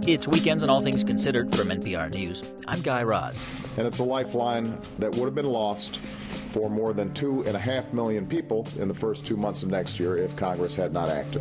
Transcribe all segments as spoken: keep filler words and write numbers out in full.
It's Weekends and All Things Considered from N P R News. I'm Guy Raz. And it's a lifeline that would have been lost for more than two and a half million people in the first two months of next year if Congress had not acted.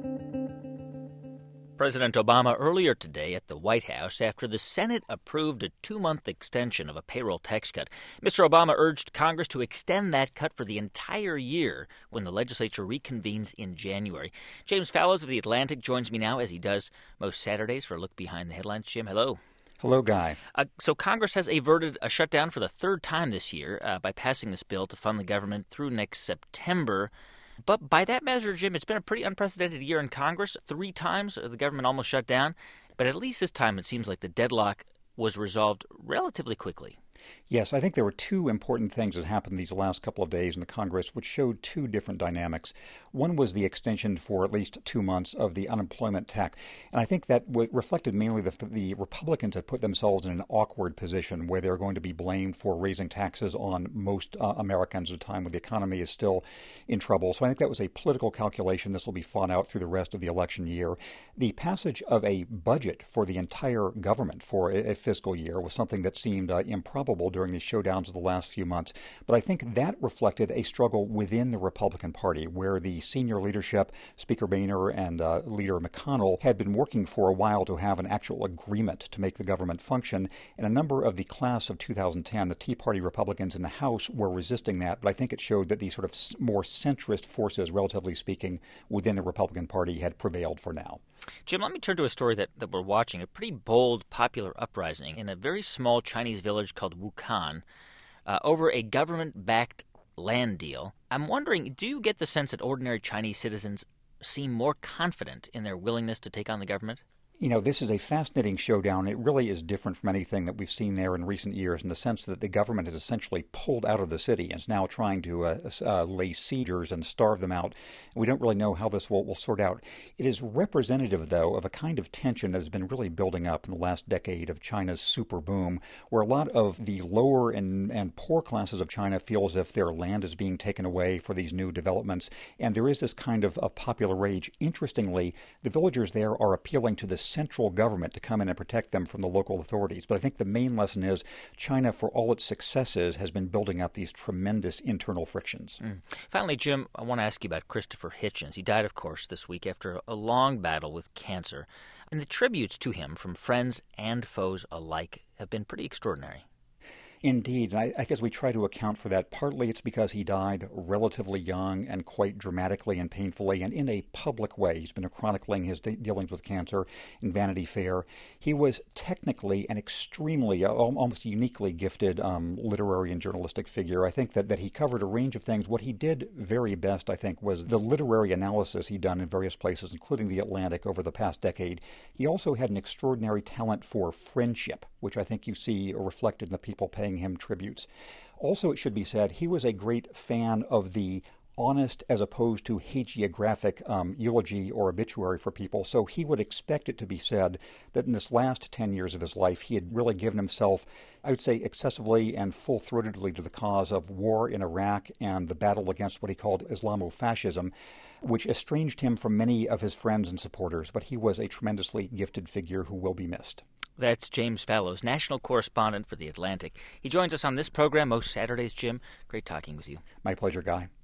President Obama earlier today at the White House after the Senate approved a two-month extension of a payroll tax cut. Mister Obama urged Congress to extend that cut for the entire year when the legislature reconvenes in January. James Fallows of The Atlantic joins me now, as he does most Saturdays, for a look behind the headlines. Jim, hello. Hello, Guy. Uh, so Congress has averted a shutdown for the third time this year uh, by passing this bill to fund the government through next September. But by that measure, Jim, it's been a pretty unprecedented year in Congress. Three times the government almost shut down. But at least this time it seems like the deadlock was resolved relatively quickly. Yes, I think there were two important things that happened these last couple of days in the Congress which showed two different dynamics. One was the extension for at least two months of the unemployment tax. And I think that w- reflected mainly that the Republicans had put themselves in an awkward position where they're going to be blamed for raising taxes on most uh, Americans at a time when the economy is still in trouble. So I think that was a political calculation. This will be fought out through the rest of the election year. The passage of a budget for the entire government for a, a fiscal year was something that seemed uh, improbable during these showdowns of the last few months. But I think that reflected a struggle within the Republican Party where the senior leadership, Speaker Boehner and uh, Leader McConnell, had been working for a while to have an actual agreement to make the government function. And a number of the class of two thousand ten, the Tea Party Republicans in the House, were resisting that. But I think it showed that these sort of more centrist forces, relatively speaking, within the Republican Party had prevailed for now. Jim, let me turn to a story that, that we're watching, a pretty bold popular uprising in a very small Chinese village called Wukan uh, over a government-backed land deal. I'm wondering, do you get the sense that ordinary Chinese citizens seem more confident in their willingness to take on the government? You know, this is a fascinating showdown. It really is different from anything that we've seen there in recent years in the sense that the government has essentially pulled out of the city and is now trying to uh, uh, lay siegers and starve them out. We don't really know how this will, will sort out. It is representative, though, of a kind of tension that has been really building up in the last decade of China's super boom, where a lot of the lower and, and poor classes of China feel as if their land is being taken away for these new developments. And there is this kind of, of popular rage. Interestingly, the villagers there are appealing to the central government to come in and protect them from the local authorities. But I think the main lesson is China, for all its successes, has been building up these tremendous internal frictions. Mm. Finally, Jim, I want to ask you about Christopher Hitchens. He died, of course, this week after a long battle with cancer. And the tributes to him from friends and foes alike have been pretty extraordinary. Indeed. And I, I guess we try to account for that. Partly it's because he died relatively young and quite dramatically and painfully and in a public way. He's been chronicling his de- dealings with cancer in Vanity Fair. He was technically an extremely, uh, almost uniquely gifted um, literary and journalistic figure. I think that, that he covered a range of things. What he did very best, I think, was the literary analysis he'd done in various places, including The Atlantic, over the past decade. He also had an extraordinary talent for friendship, which I think you see reflected in the people paying him tributes. Also, it should be said, he was a great fan of the honest as opposed to hagiographic um, eulogy or obituary for people. So he would expect it to be said that in this last ten years of his life, he had really given himself, I would say, excessively and full-throatedly to the cause of war in Iraq and the battle against what he called Islamofascism, which estranged him from many of his friends and supporters. But he was a tremendously gifted figure who will be missed. That's James Fallows, national correspondent for The Atlantic. He joins us on this program most Saturdays, Jim. Great talking with you. My pleasure, Guy.